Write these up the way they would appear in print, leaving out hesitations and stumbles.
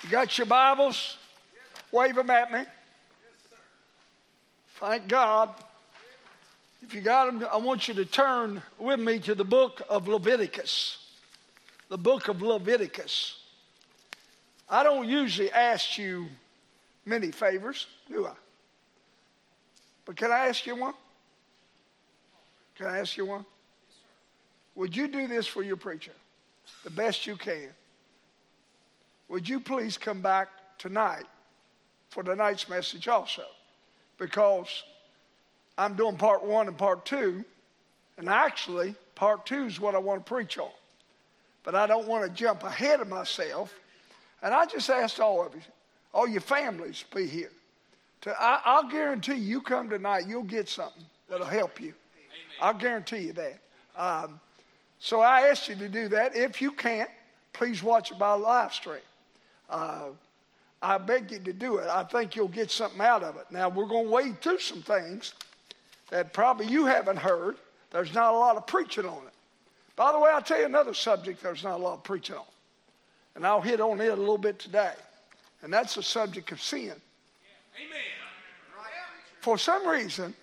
You got your Bibles? Wave them at me. Thank God. If you got them, I want you to turn with me to the book of Leviticus. The book of Leviticus. I don't usually ask you many favors, do I? But can I ask you one? Can I ask you one? Would you do this for your preacher the best you can? Would you please come back tonight for tonight's message also? Because I'm doing part 1 and part 2, and actually part 2 is what I want to preach on. But I don't want to jump ahead of myself. And I just asked all of you, all your families, be here. I'll guarantee you come tonight, you'll get something that'll help you. I'll guarantee you that. So I asked you to do that. If you can't, please watch it by live stream. I beg you to do it. I think you'll get something out of it. Now, we're going to wade through some things that probably you haven't heard. There's not a lot of preaching on it. By the way, I'll tell you another subject there's not a lot of preaching on. And I'll hit on it a little bit today. And that's the subject of sin. Amen. For some reason,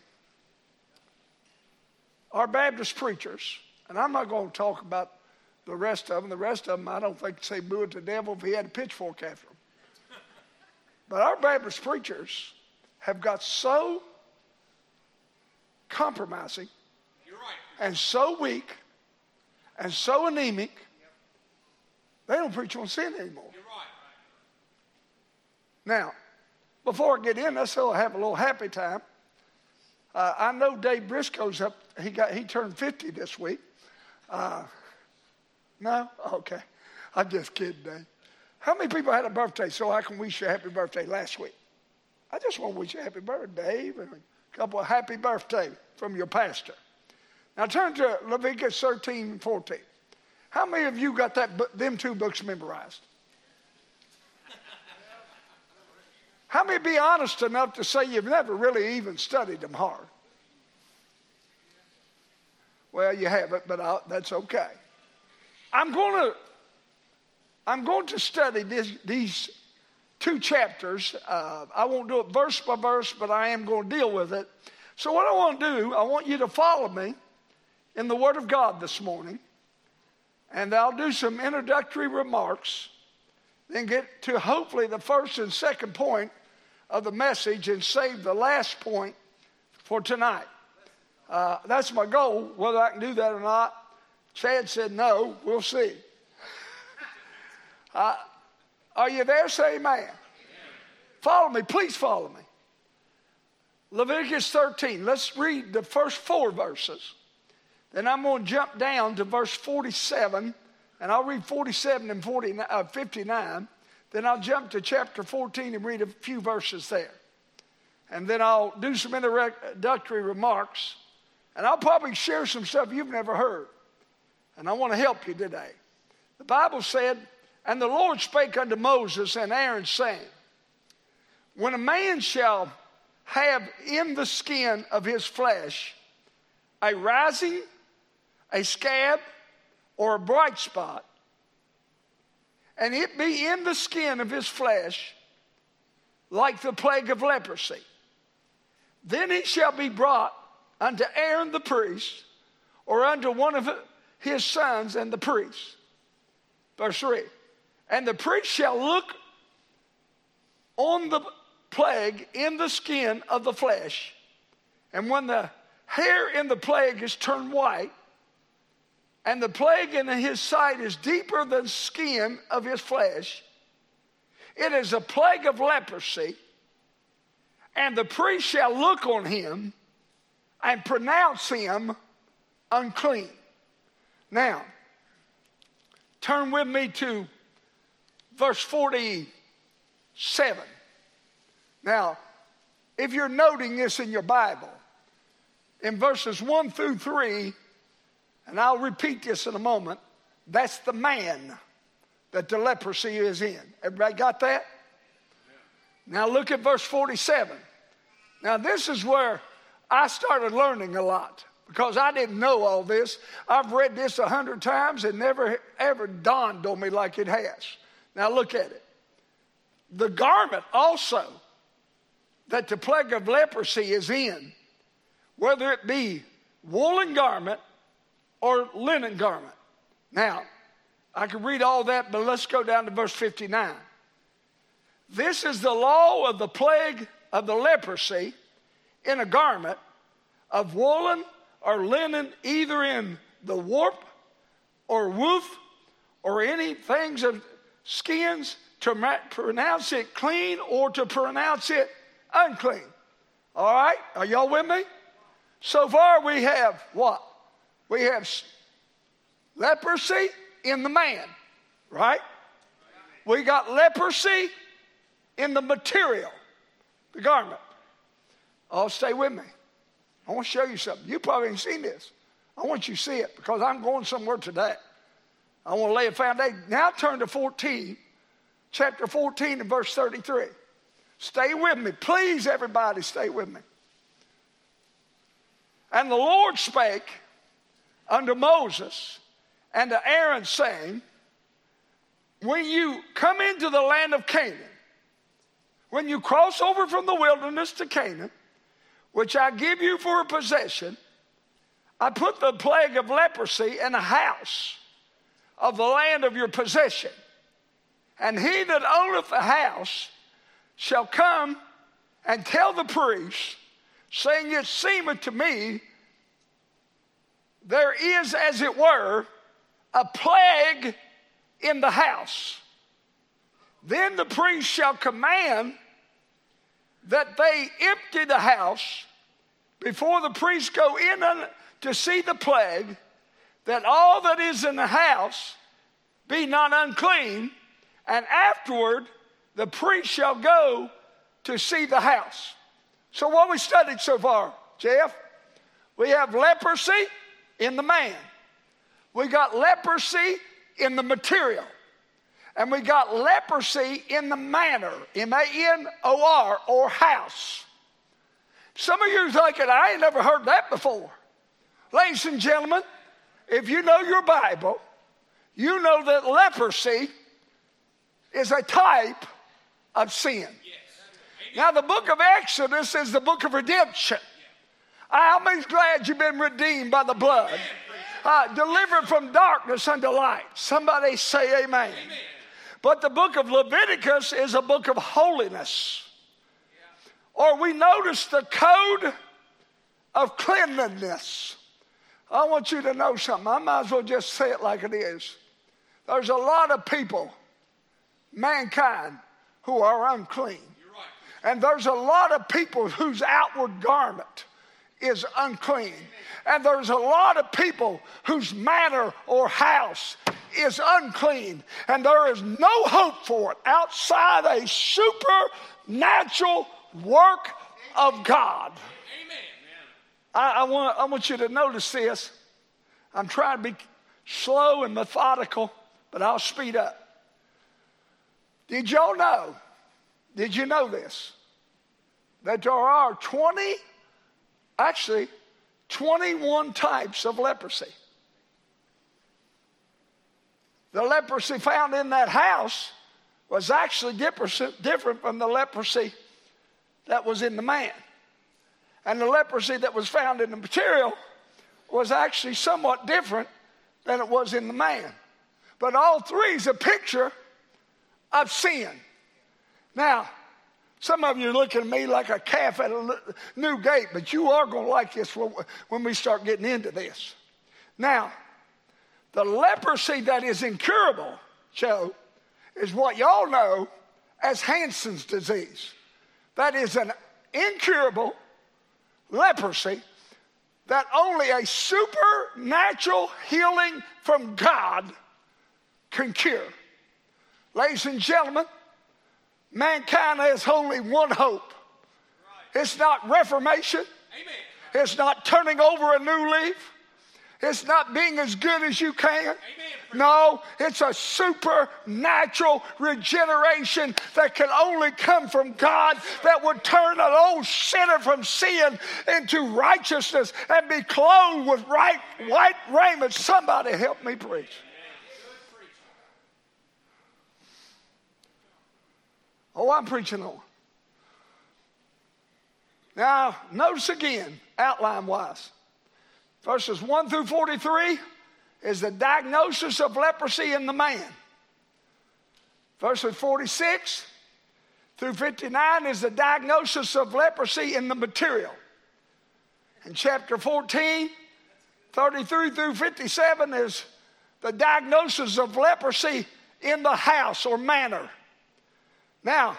our Baptist preachers, and I'm not going to talk about the rest of them, I don't think say boo at the devil if he had a pitchfork after them. But our Baptist preachers have got so compromising and so weak and so anemic, they don't preach on sin anymore. Now, before I get in, let's have a little happy time. I know Dave Briscoe's up. He turned 50 this week. No? Okay. I'm just kidding, Dave. How many people had a birthday so I can wish you a happy birthday last week? I just want to wish you a happy birthday, Dave, and a couple of happy birthday from your pastor. Now turn to Leviticus 13 and 14. How many of you got them two books memorized? How many be honest enough to say you've never really even studied them hard? Well, you haven't, but that's okay. I'm going to study these 2 chapters. I won't do it verse by verse, but I am going to deal with it. So what I want to do, I want you to follow me in the Word of God this morning. And I'll do some introductory remarks, then get to hopefully the first and second point of the message and save the last point for tonight. That's my goal. Whether I can do that or not, Chad said no. We'll see. Are you there? Say amen. Follow me. Please follow me. Leviticus 13. Let's read the first 4 verses. Then I'm going to jump down to verse 47, and I'll read 47 and 59. Then I'll jump to chapter 14 and read a few verses there. And then I'll do some introductory remarks, and I'll probably share some stuff you've never heard. And I want to help you today. The Bible said, "And the Lord spake unto Moses and Aaron, saying, When a man shall have in the skin of his flesh a rising, a scab, or a bright spot, and it be in the skin of his flesh like the plague of leprosy, then he shall be brought unto Aaron the priest, or unto one of his sons and the priest." Verse 3. "And the priest shall look on the plague in the skin of the flesh, and when the hair in the plague is turned white, and the plague in his sight is deeper than the skin of his flesh, it is a plague of leprosy, and the priest shall look on him and pronounce him unclean." Now, turn with me to verse 47. Now, if you're noting this in your Bible, in verses 1 through 3, and I'll repeat this in a moment, that's the man that the leprosy is in. Everybody got that? Now look at verse 47. Now this is where I started learning a lot, because I didn't know all this. I've read this 100 times and never ever dawned on me like it has. Now look at it. the garment also that the plague of leprosy is in, whether it be woolen garment or linen garment. Now, I could read all that, but let's go down to verse 59. This is the law of the plague of the leprosy in a garment of woolen or linen, either in the warp or woof or any things of skins, to pronounce it clean or to pronounce it unclean. All right? Are y'all with me? So far we have what? We have leprosy in the man, right? We got leprosy in the material, the garment. Oh, stay with me. I want to show you something. You probably ain't seen this. I want you to see it because I'm going somewhere today. I want to lay a foundation. Now turn to chapter 14 and verse 33. Stay with me. Please, everybody, stay with me. And the Lord spake unto Moses and to Aaron, saying, when you come into the land of Canaan, when you cross over from the wilderness to Canaan, which I give you for a possession, I put the plague of leprosy in the house of the land of your possession. And he that owneth the house shall come and tell the priest, saying, it seemeth to me there is, as it were, a plague in the house. Then the priest shall command that they empty the house before the priest go in to see the plague, that all that is in the house be not unclean, and afterward the priest shall go to see the house. So what we studied so far, Jeff, we have leprosy in the man. We got leprosy in the material. And we got leprosy in the manor, M-A-N-O-R, or house. Some of you are thinking, I ain't never heard that before. Ladies and gentlemen, if you know your Bible, you know that leprosy is a type of sin. Now, the book of Exodus is the book of redemption. I'm glad you've been redeemed by the blood. Delivered from darkness unto light. Somebody say amen. But the book of Leviticus is a book of holiness. Or we notice the code of cleanliness. I want you to know something. I might as well just say it like it is. There's a lot of people, mankind, who are unclean. And there's a lot of people whose outward garment is unclean. And there's a lot of people whose manor or house is unclean. And there is no hope for it outside a supernatural work of God. I want you to notice this. I'm trying to be slow and methodical, but I'll speed up. Did you know this? That there are 21 types of leprosy. The leprosy found in that house was actually different from the leprosy that was in the man. And the leprosy that was found in the material was actually somewhat different than it was in the man. But all three is a picture of sin. Now, some of you are looking at me like a calf at a new gate, but you are going to like this when we start getting into this. Now, the leprosy that is incurable, Joe, is what y'all know as Hansen's disease. That is an incurable leprosy that only a supernatural healing from God can cure. Ladies and gentlemen, mankind has only one hope. It's not reformation. It's not turning over a new leaf. It's not being as good as you can. No, it's a supernatural regeneration that can only come from God, that would turn an old sinner from sin into righteousness and be clothed with white raiment. Somebody help me preach. Oh, I'm preaching on. Now, notice again, outline-wise. Verses 1 through 43 is the diagnosis of leprosy in the man. Verses 46 through 59 is the diagnosis of leprosy in the material. In chapter 14, 33 through 57 is the diagnosis of leprosy in the house or manor. Now,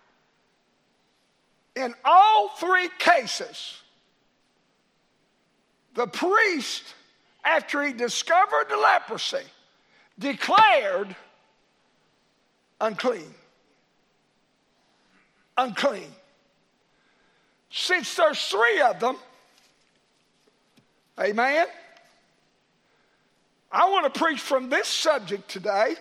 in all three cases, the priest, after he discovered the leprosy, declared unclean. Unclean. Since there's three of them, amen, I want to preach from this subject today.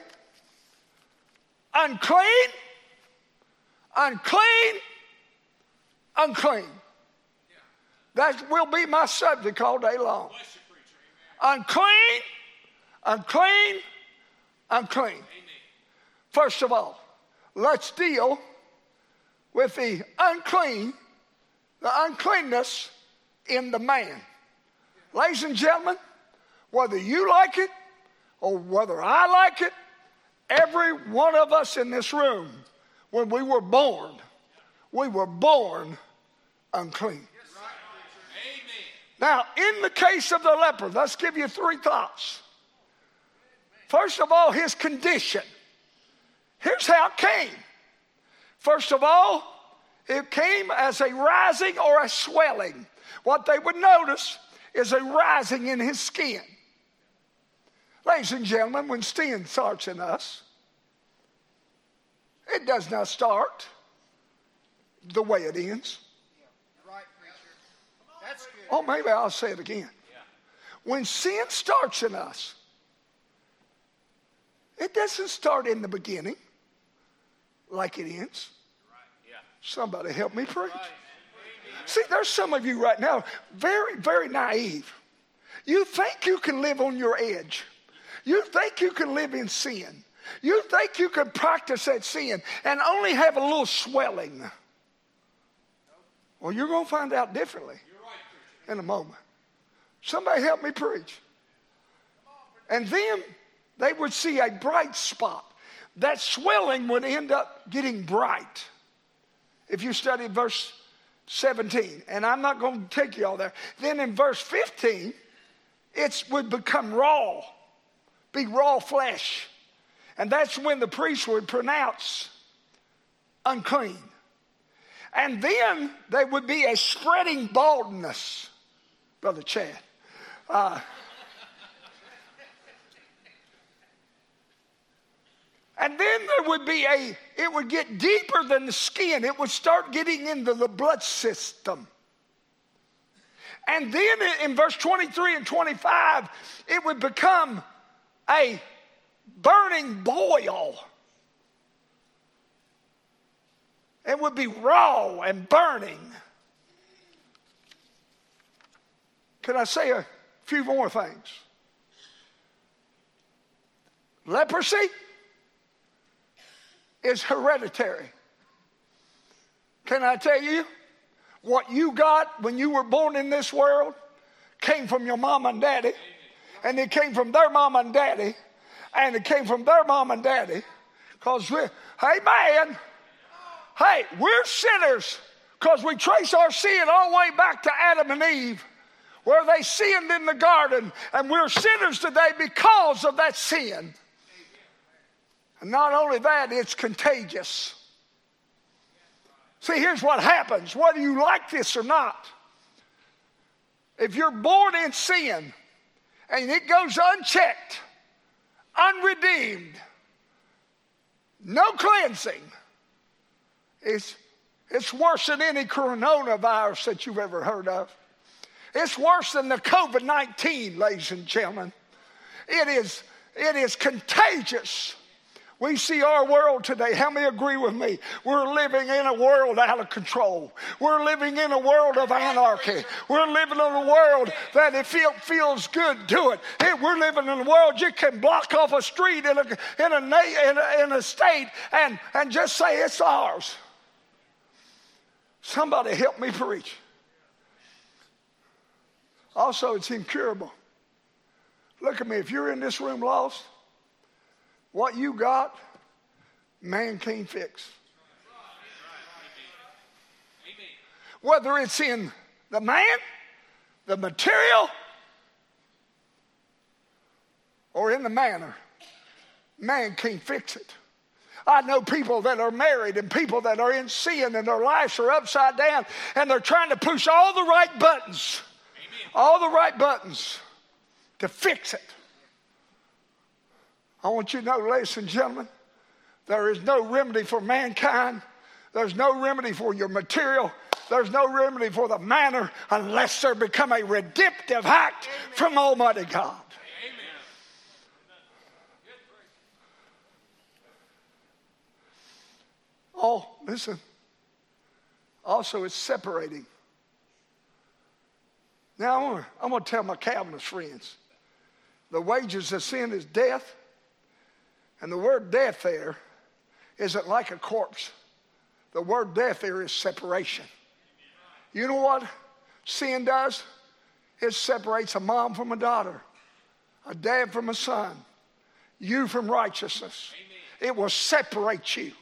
Unclean, unclean, unclean. That will be my subject all day long. Unclean, unclean, unclean. First of all, let's deal with the uncleanness in the man. Ladies and gentlemen, whether you like it or whether I like it, every one of us in this room, when we were born unclean. Now, in the case of the leper, let's give you three thoughts. First of all, his condition. Here's how it came. First of all, it came as a rising or a swelling. What they would notice is a rising in his skin. Ladies and gentlemen, when sin starts in us, it does not start the way it ends. Oh, maybe I'll say it again. When sin starts in us, it doesn't start in the beginning like it ends. Somebody help me preach. See, there's some of you right now, very, very naive. You think you can live on your edge. You think you can live in sin. You think you can practice that sin and only have a little swelling. Well, you're going to find out differently in a moment. Somebody help me preach. And then they would see a bright spot. That swelling would end up getting bright. If you study verse 17, and I'm not going to take you all there. Then in verse 15, it would become raw, be raw flesh. And that's when the priest would pronounce unclean. And then there would be a spreading baldness. Brother Chad. And then there would be it would get deeper than the skin. It would start getting into the blood system. And then in verse 23 and 25, it would become a burning boil. It would be raw and burning. Can I say a few more things? Leprosy is hereditary. Can I tell you, what you got when you were born in this world came from your mom and daddy, and it came from their mom and daddy, and it came from their mom and daddy. Because we're sinners, because we trace our sin all the way back to Adam and Eve, where they sinned in the garden, and we're sinners today because of that sin. And not only that, it's contagious. See, here's what happens, whether you like this or not. If you're born in sin and it goes unchecked, unredeemed, no cleansing, it's worse than any coronavirus that you've ever heard of. It's worse than the COVID-19, ladies and gentlemen. It is contagious. We see our world today. How many agree with me? We're living in a world out of control. We're living in a world of anarchy. We're living in a world that if it feels good, do it. Hey, we're living in a world you can block off a street in a state and just say it's ours. Somebody help me preach. Also, it's incurable. Look at me. If you're in this room lost, what you got, man can't fix. Whether it's in the man, the material, or in the manner, man can't fix it. I know people that are married and people that are in sin and their lives are upside down and they're trying to push all the right buttons, to fix it. I want you to know, ladies and gentlemen, there is no remedy for mankind. There's no remedy for your material. There's no remedy for the manner unless there become a redemptive act from Almighty God. Oh, listen. Also, it's separating. Now, I'm going to tell my Calvinist friends, the wages of sin is death. And the word death there isn't like a corpse. The word death there is separation. You know what sin does? It separates a mom from a daughter, a dad from a son, you from righteousness. It will separate you.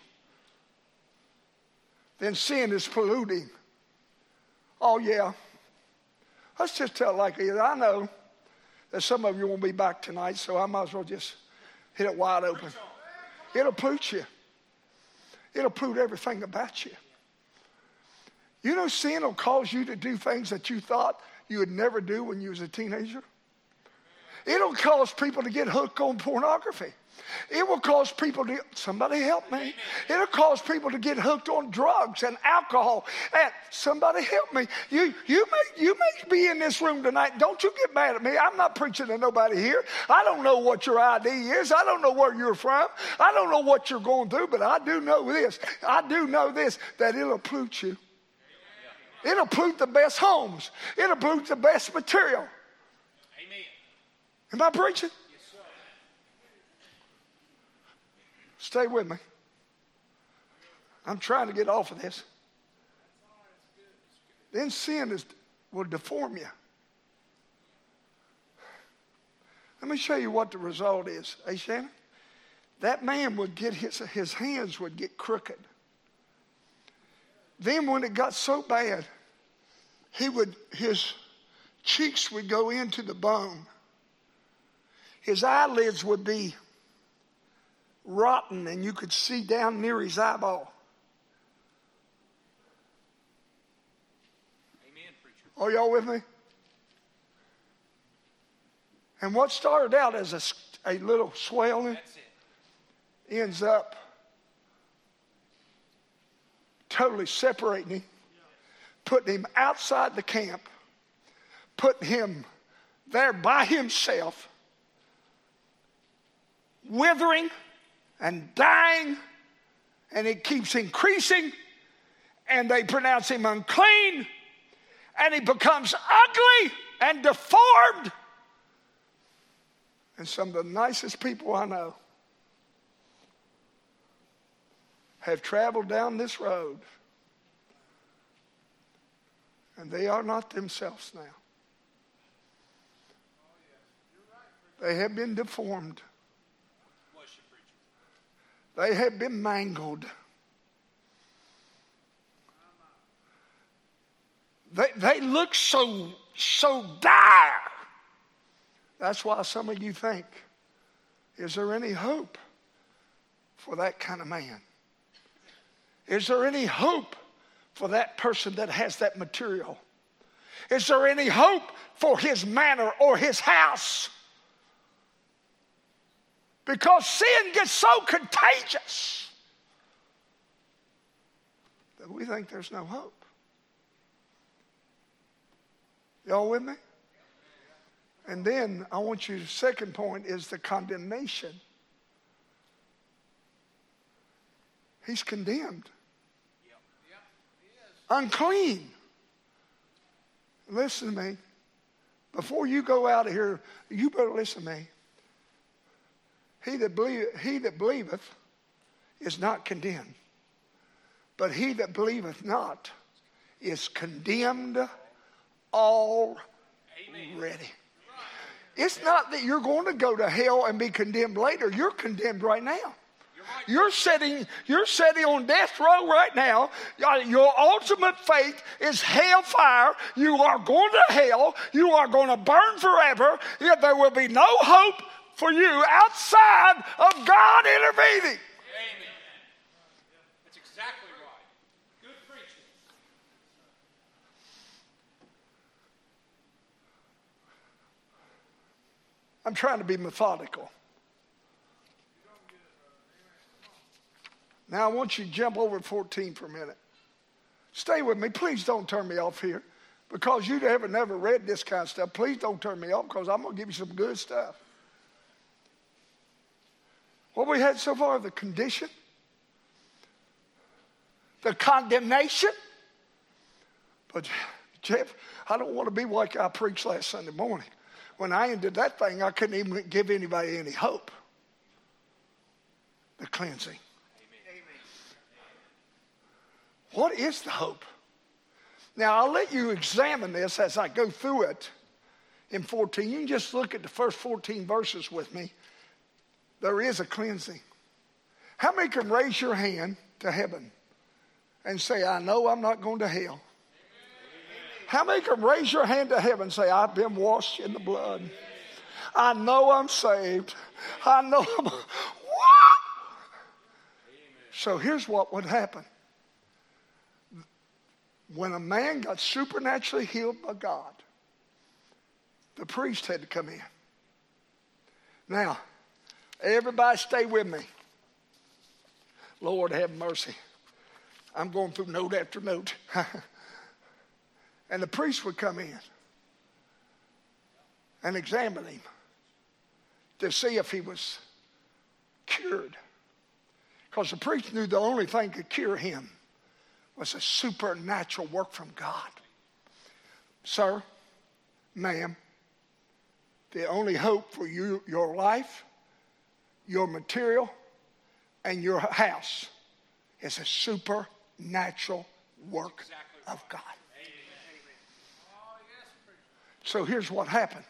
Then sin is polluting. Oh, yeah. Let's just tell it like it is. I know that some of you won't be back tonight, so I might as well just hit it wide open. It'll pollute you. It'll pollute everything about you. You know, sin will cause you to do things that you thought you would never do when you was a teenager. It'll cause people to get hooked on pornography. It will cause people to, somebody help me. It'll cause people to get hooked on drugs and alcohol. And somebody help me. You may be in this room tonight. Don't you get mad at me. I'm not preaching to nobody here. I don't know what your ID is. I don't know where you're from. I don't know what you're going through, but I do know this. That it'll pollute you. It'll pollute the best homes. It'll pollute the best material. Amen. Am I preaching? Stay with me. I'm trying to get off of this. Then sin will deform you. Let me show you what the result is. Hey, Shannon? That man would get his hands would get crooked. Then when it got so bad, his cheeks would go into the bone. His eyelids would be rotten and you could see down near his eyeball. Amen, preacher. Are y'all with me? And what started out as a little swelling ends up totally separating him, putting him outside the camp, putting him there by himself, withering and dying, and it keeps increasing, and they pronounce him unclean, and he becomes ugly and deformed. And some of the nicest people I know have traveled down this road, and they are not themselves now. They have been deformed. They have been mangled. They look so dire. That's why some of you think, is there any hope for that kind of man? Is there any hope for that person that has that material? Is there any hope for his manor or his house? Because sin gets so contagious that we think there's no hope. Y'all with me? And then I want you, the second point is the condemnation He's condemned. Unclean. Listen to me. Before you go out of here, you better listen to me. He that believeth is not condemned. But he that believeth not is condemned already. It's not that you're going to go to hell and be condemned later. You're condemned right now. You're sitting on death row right now. Your ultimate fate is hellfire. You are going to hell. You are going to burn forever. Yet there will be no hope for you outside of God intervening. Amen. That's exactly right. Good preaching. I'm trying to be methodical. Now I want you to jump over 14 for a minute. Stay with me. Please don't turn me off here. Because you have never read this kind of stuff, please don't turn me off because I'm going to give you some good stuff. What we had so far, the condition, the condemnation. But Jeff, I don't want to be like I preached last Sunday morning. When I ended that thing, I couldn't even give anybody any hope. The cleansing. What is the hope? Now, I'll let you examine this as I go through it in 14. You can just look at the first 14 verses with me. There is a cleansing. How many can raise your hand to heaven and say, I know I'm not going to hell? How many can raise your hand to heaven and say, I've been washed in the blood? I know I'm saved. I know I'm... What? So here's what would happen. When a man got supernaturally healed by God, the priest had to come in. Now, everybody stay with me. Lord have mercy. I'm going through note after note. And the priest would come in and examine him to see if he was cured. Because the priest knew the only thing could cure him was a supernatural work from God. Sir, ma'am, the only hope for you, your life, your material, and your house is a supernatural work of God. So here's what happened.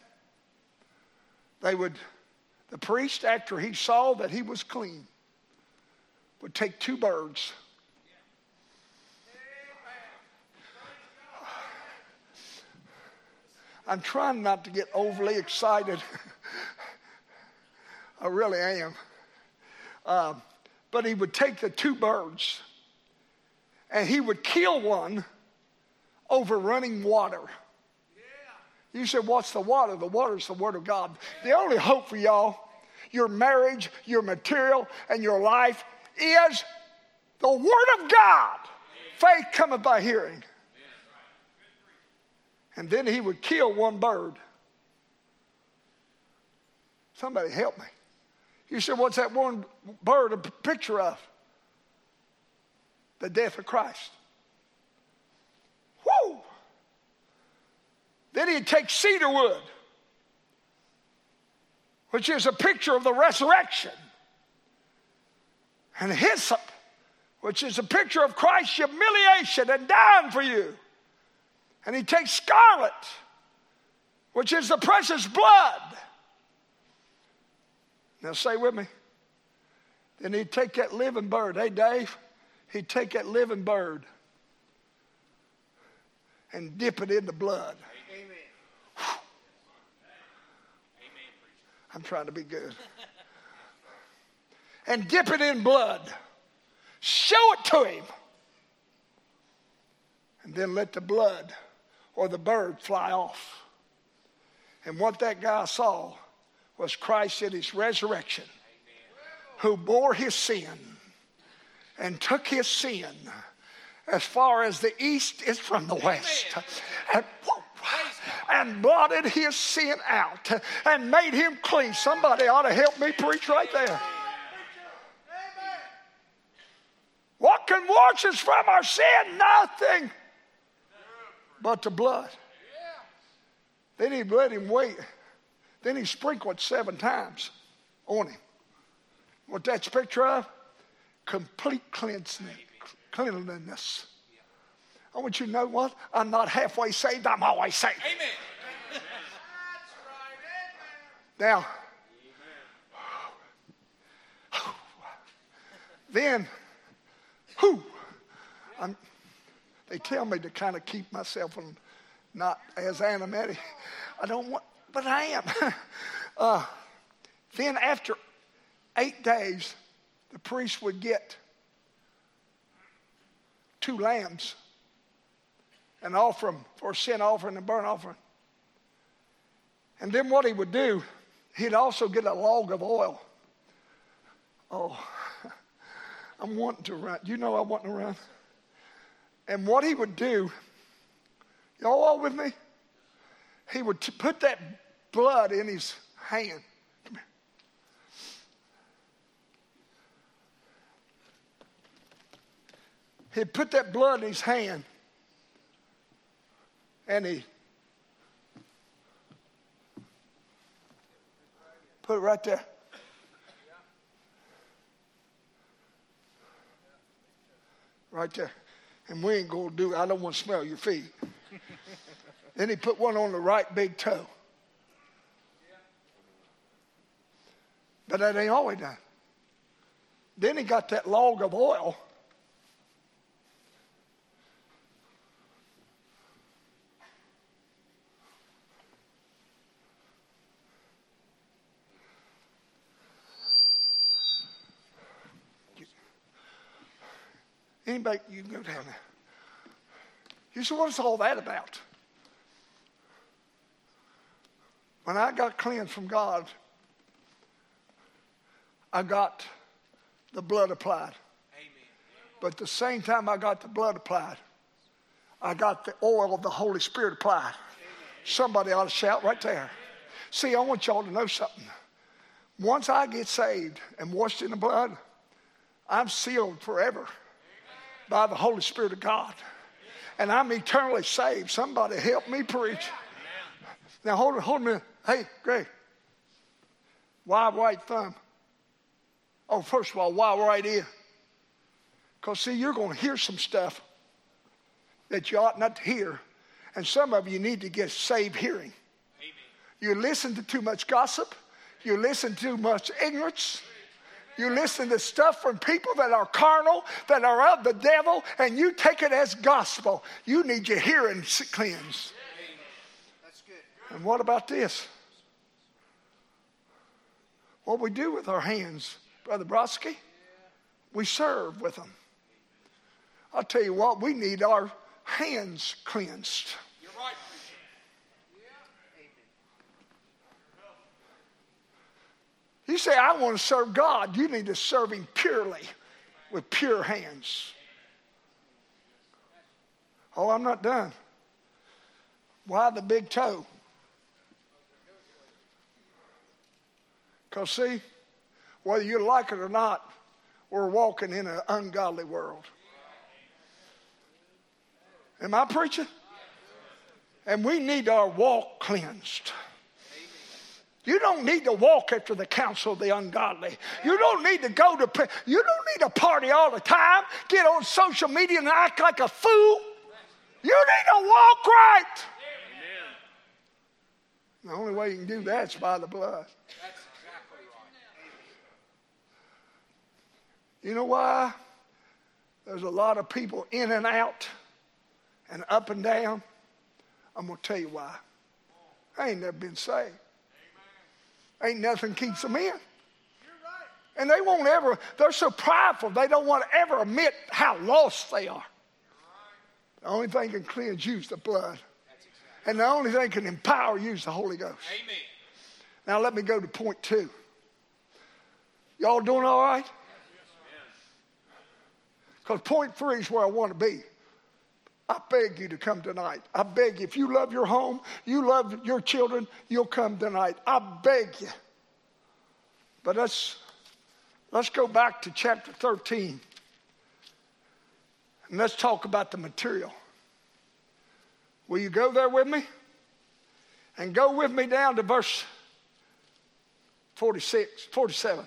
The priest, after he saw that he was clean, would take 2 birds. I'm trying not to get overly excited. I really am. But he would take the 2 birds and he would kill one over running water. You said, what's the water? The water is the Word of God. The only hope for y'all, your marriage, your material, and your life is the Word of God. Faith cometh by hearing. And then he would kill 1 bird. Somebody help me. You said, what's that 1 bird a picture of? The death of Christ. Whoo! Then he'd take cedar wood, which is a picture of the resurrection, and hyssop, which is a picture of Christ's humiliation and dying for you. And he takes scarlet, which is the precious blood. Now say with me. Then he'd take that living bird. Hey, Dave, he'd take that living bird and dip it in the blood. Amen. I'm trying to be good. And dip it in blood. Show it to him. And then let the blood or the bird fly off. And what that guy saw was Christ in his resurrection, who bore his sin and took his sin as far as the east is from the west, and blotted his sin out and made him clean. Somebody ought to help me preach right there. and wash us from our sin? Nothing but the blood. Then he let him wait. Then he sprinkled 7 times on him. What that's a picture of? Complete cleanliness. I want you to know what? I'm not halfway saved. I'm always saved. Amen. Now, then, they tell me to kind of keep myself from not as animated. I don't want, but I am. Then after 8 days, the priest would get 2 lambs and offer them for a sin offering and burnt offering. And then what he would do, he'd also get a log of oil. Oh, I'm wanting to run. You know I want to run. And what he would do, y'all all with me? He would put that blood in his hand. Come here. He'd put that blood in his hand, and he put it right there. Right there. And we ain't going to do it. I don't want to smell your feet. Then he put one on the right big toe. But that ain't all he done. Then he got that log of oil. Anybody, you can go down there. You say, what is all that about? When I got cleansed from God, I got the blood applied. Amen. But at the same time I got the blood applied, I got the oil of the Holy Spirit applied. Somebody ought to shout right there. See, I want y'all to know something. Once I get saved and washed in the blood, I'm sealed forever by the Holy Spirit of God. And I'm eternally saved. Somebody help me preach. Now hold a minute. Hey, Greg. Why right thumb? Oh, first of all, why right ear? Because see, you're going to hear some stuff that you ought not to hear. And some of you need to get saved hearing. Amen. You listen to too much gossip. You listen to too much ignorance. You listen to stuff from people that are carnal, that are of the devil, and you take it as gospel. You need your hearing cleansed. That's good. And what about this? What we do with our hands, Brother Brodsky, we serve with them. I'll tell you what, we need our hands cleansed. You're right. You say, I want to serve God. You need to serve him purely with pure hands. Oh, I'm not done. Why the big toe? Because see, whether you like it or not, we're walking in an ungodly world. Am I preaching? And we need our walk cleansed. You don't need to walk after the counsel of the ungodly. You don't need to you don't need to party all the time, get on social media and act like a fool. You need to walk right. Amen. The only way you can do that is by the blood. That's exactly right. You know why? There's a lot of people in and out and up and down. I'm going to tell you why. I ain't never been saved. Ain't nothing keeps them in. And they won't ever, they're so prideful, they don't want to ever admit how lost they are. The only thing can cleanse you is the blood. And the only thing that can empower you is the Holy Ghost. Amen. Now let me go to point 2. Y'all doing all right? Because point 3 is where I want to be. I beg you to come tonight. I beg you. If you love your home, you love your children, you'll come tonight. I beg you. But let's go back to chapter 13. And let's talk about the material. Will you go there with me? And go with me down to verse 47.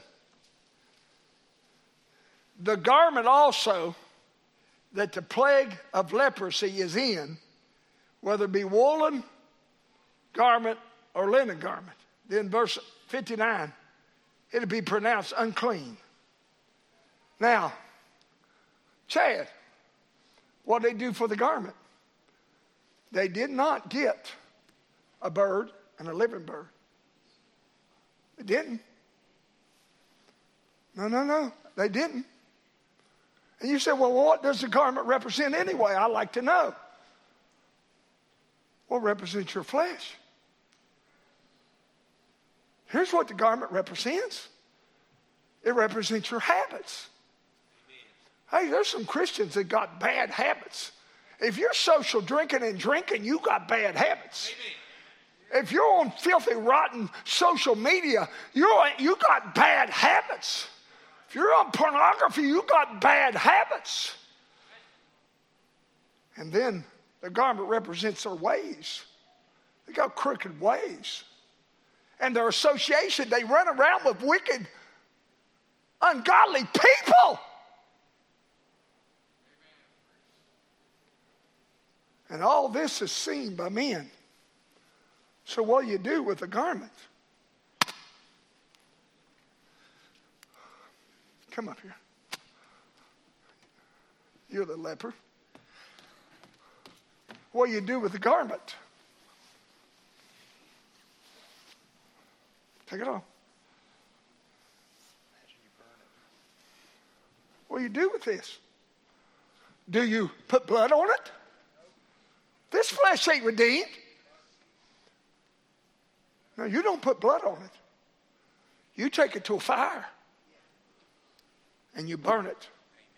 The garment also that the plague of leprosy is in, whether it be woolen garment or linen garment. Then verse 59, it'll be pronounced unclean. Now, Chad, what did they do for the garment? They did not get a bird and a living bird. They didn't. No, they didn't. And you say, well, what does the garment represent anyway? I'd like to know. Well, it represents your flesh. Here's what the garment represents. It represents your habits. Hey, there's some Christians that got bad habits. If you're social drinking and drinking, you got bad habits. If you're on filthy, rotten social media, you got bad habits. If you're on pornography, you got bad habits. And then the garment represents their ways. They got crooked ways. And their association, they run around with wicked, ungodly people. And all this is seen by men. So what do you do with the garment? Come up here. You're the leper. What do you do with the garment? Take it off. What do you do with this? Do you put blood on it? This flesh ain't redeemed. No, you don't put blood on it. You take it to a fire and you burn it.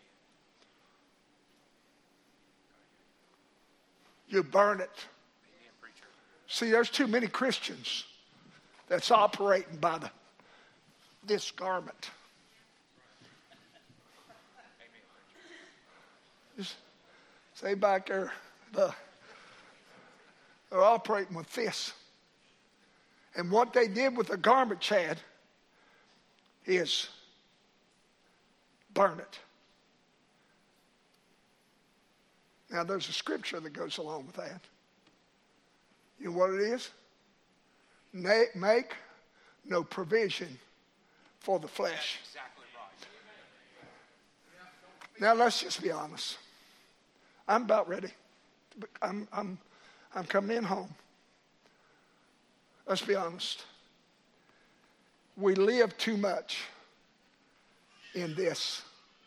You burn it. See, there's too many Christians that's operating by this garment. Just say back there, they're operating with this. And what they did with the garment, Chad, is burn it. Now, there's a scripture that goes along with that. You know what it is? Make no provision for the flesh. Exactly right. Now, let's just be honest. I'm about ready. I'm coming in home. Let's be honest. We live too much in this.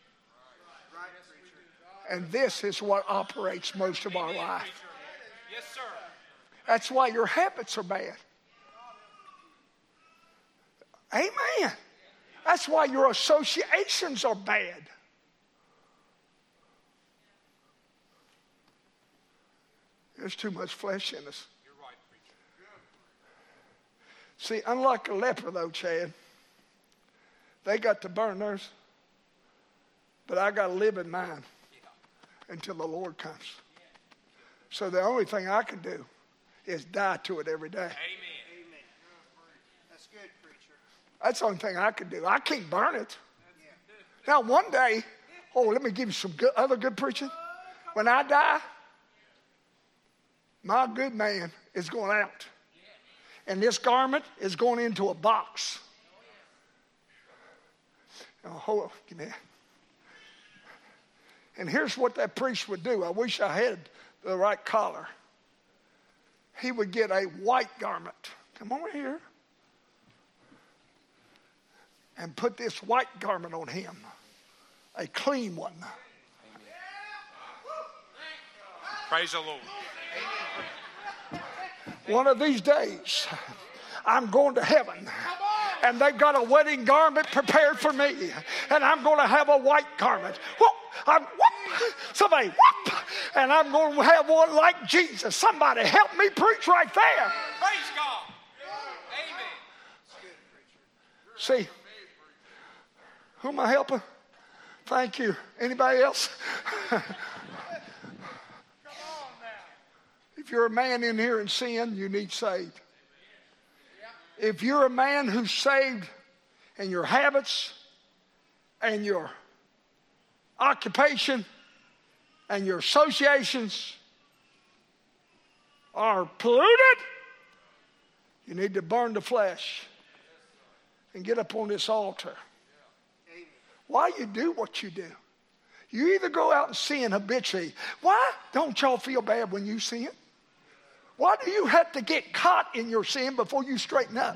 And this is what operates most of our life. Yes, sir. That's why your habits are bad. Amen. That's why your associations are bad. There's too much flesh in us. You're right, preacher. See, unlike a leper, though, Chad, they got to burn theirs. But I got to live in mine until the Lord comes. So the only thing I can do is die to it every day. Amen. That's good, preacher. That's the only thing I can do. I can't burn it. Now, one day, let me give you some other good preaching. When I die, my good man is going out. And this garment is going into a box. Now, hold on, give me that. And here's what that priest would do. I wish I had the right collar. He would get a white garment. Come over here. And put this white garment on him. A clean one. Praise the Lord. One of these days, I'm going to heaven. And they've got a wedding garment prepared for me. And I'm going to have a white garment. Whoop! Somebody, whoop! And I'm going to have one like Jesus. Somebody help me preach right there. Praise God. Amen. See, who am I helping? Thank you. Anybody else? If you're a man in here in sin, you need saved. If you're a man who's saved and your habits and your occupation and your associations are polluted, you need to burn the flesh and get up on this altar. Why you do what you do? You either go out and sin habitually. Why don't y'all feel bad when you sin? Why do you have to get caught in your sin before you straighten up?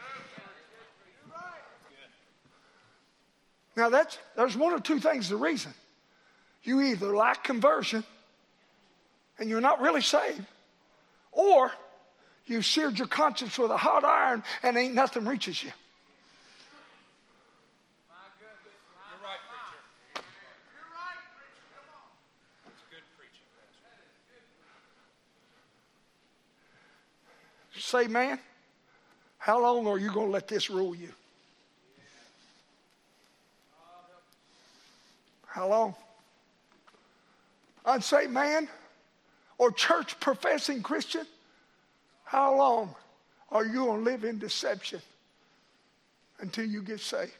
Now there's one or two things the reason. You either lack conversion and you're not really saved, or you seared your conscience with a hot iron and ain't nothing reaches you. You're right, preacher. You're right, preacher. Come on. That's good preaching, Pastor. Say, man, how long are you going to let this rule you? How long? I'd say, man, or church professing Christian, how long are you going to live in deception until you get saved?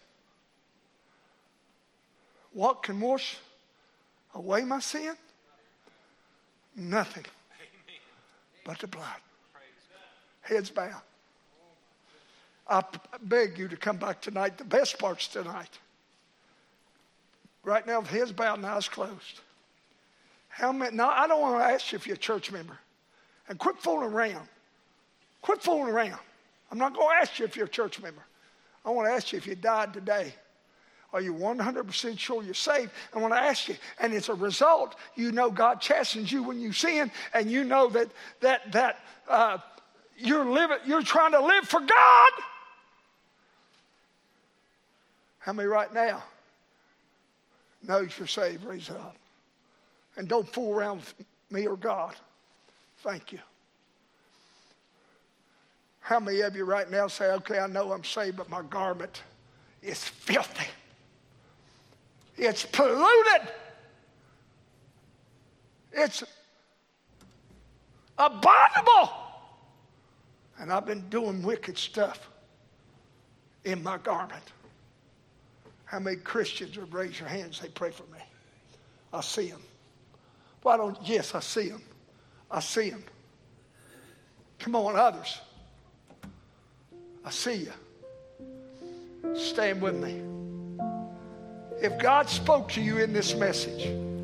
What can wash away my sin? Nothing but the blood. Heads bowed. I beg you to come back tonight. The best part's tonight. Right now, with heads bowed and eyes closed. How many? Now, I don't want to ask you if you're a church member. And quit fooling around. Quit fooling around. I'm not going to ask you if you're a church member. I want to ask you if you died today. Are you 100% sure you're saved? I want to ask you. And it's a result. You know God chastens you when you sin. And you know that you're trying to live for God. How many right now knows you're saved? Raise it up. And don't fool around with me or God. Thank you. How many of you right now say, okay, I know I'm saved, but my garment is filthy. It's polluted. It's abominable. And I've been doing wicked stuff in my garment. How many Christians would raise your hands and say, pray for me? I see them. Why don't, yes, I see them. I see them. Come on, others. I see you. Stand with me. If God spoke to you in this message,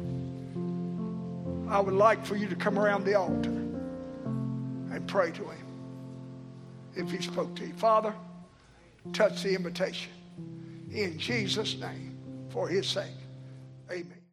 I would like for you to come around the altar and pray to him. If he spoke to you. Father, touch the invitation. In Jesus' name, for his sake. Amen.